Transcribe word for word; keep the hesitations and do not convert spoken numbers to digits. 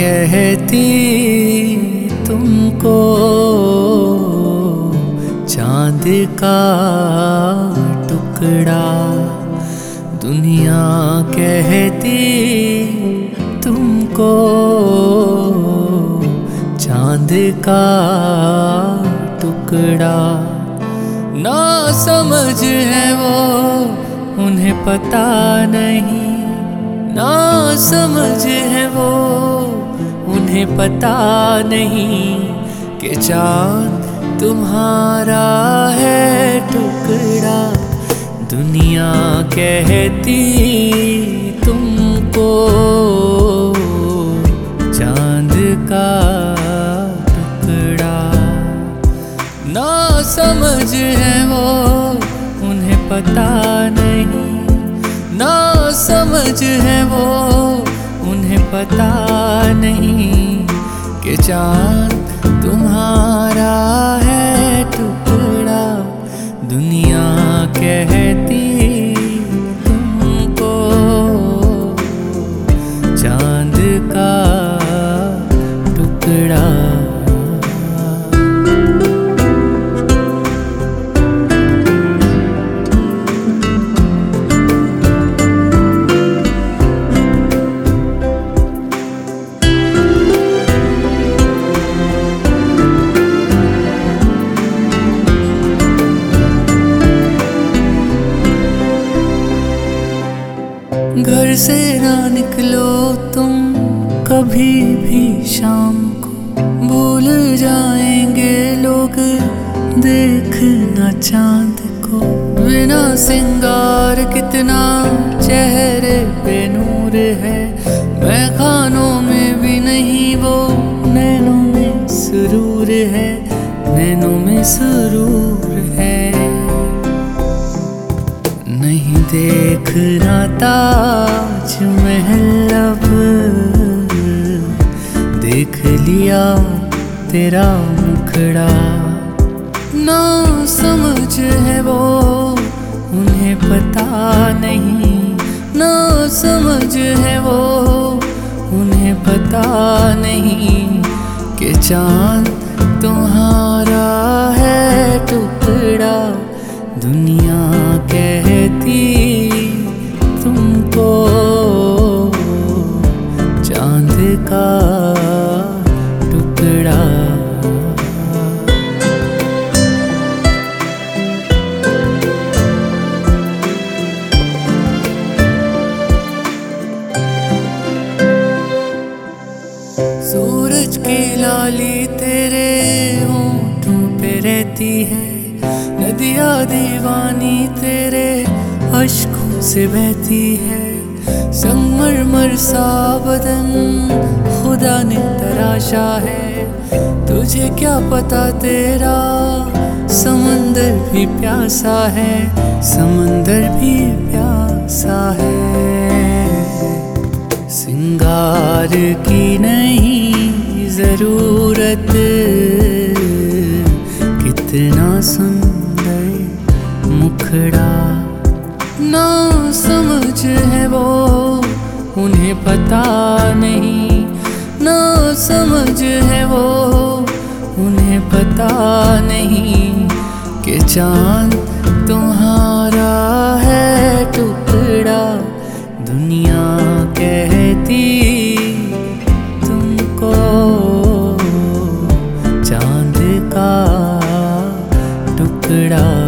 कहती तुमको चांद का टुकड़ा, दुनिया कहती तुमको चांद का टुकड़ा। ना समझ है वो उन्हें पता नहीं, ना समझ है वो उन्हें पता नहीं कि चाँद तुम्हारा है टुकड़ा। दुनिया कहती तुमको चाँद का टुकड़ा। ना समझ है वो उन्हें पता नहीं, ना समझ है वो उन्हें पता नहीं कि चाँद तुम्हारा है टुकड़ा। दुनिया कहती तुमको चाँद का टुकड़ा। घर से ना निकलो तुम कभी भी शाम को, भूल जाएंगे लोग देखना चांद को। बिना सिंगार कितना चेहरे पे नूर है, मैं खानों में भी नहीं वो नैनों में सुरूर है, नैनों में सुरूर है। नहीं देखना ताज महल अब देख लिया तेरा मुखड़ा। ना समझ है वो उन्हें पता नहीं, ना समझ है वो उन्हें पता नहीं कि चाँद तुम्हारा है टुकड़ा। दुनिया कहती तुमको चांद का टुकड़ा। सूरज की लाली तेरे होठों पे रहती है, नदियाँ दीवानी तेरे अश्कों से बहती है। संगमरमर सा बदन खुदा ने तराशा है, तुझे क्या पता तेरा समंदर भी प्यासा है, समंदर भी प्यासा है। सिंगार की नहीं जरूरत, कितना सुंदर मुखड़ा। ना समझ है वो उन्हें पता नहीं, ना समझ है वो उन्हें पता नहीं कि चाँद तुम्हारा है टुकड़ा। दुनिया कहती तुमको चाँद का टुकड़ा।